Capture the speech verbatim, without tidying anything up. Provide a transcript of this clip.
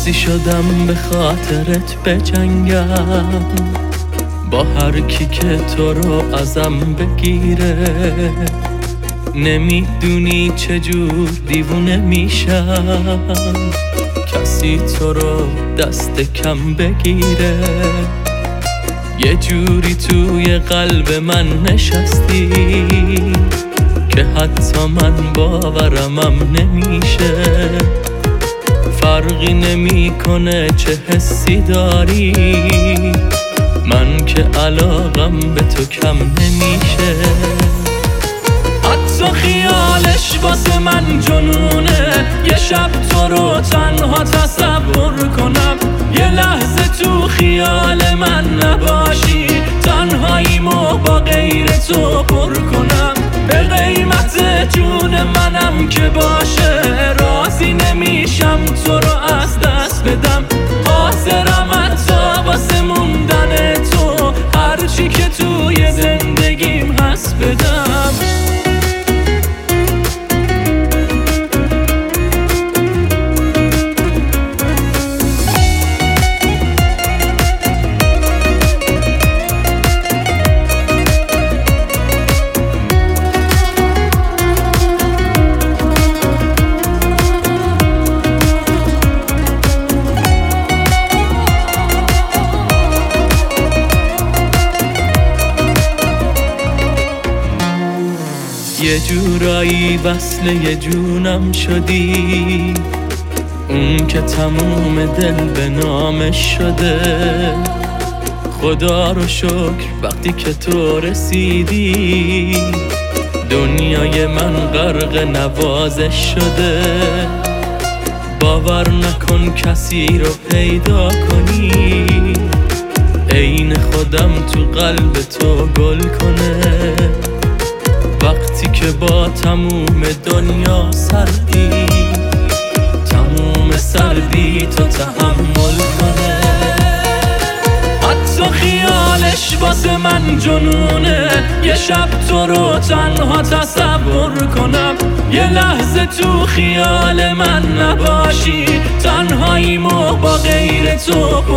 راضی شدم به خاطرت بجنگم، با هر کی که تو رو ازم بگیره. نمیدونی چجور دیوونه میشم کسی تو رو دست کم بگیره. یه جوری توی قلب من نشستی که حتی من باورمم نمیشه. فرقی نمیکنه چه حسی داری، من که علاقم به تو کم نمیشه. حتی خیالش واسه من جنونه، یه شب تو رو تنها تصور کنم. یه لحظه تو خیال من نباشی، تنهاییمو با غیر تو پر کنم. به قیمت جون منم که باشه، راضی نمیشم تو رو از دست بدم. حاضرم حتی واسه موندن تو هرچی که توی زندگیم هست بدم. یه جورایی وصل یه جونم شدی، اون که تموم دل به نامش شده. خدا رو شکر وقتی که تو رسیدی، دنیای من غرق نوازش شده. باور نکن کسی رو پیدا کنی عین خودم تو قلب تو گل کنه. وقتی که با تموم دنیا سردی، تموم سردی تو تحمل کنه. حتی خیالش واسه من جنونه، یه شب تو رو تنها تصور کنم. یه لحظه تو خیال من نباشی، تنهاییمو با غیر تو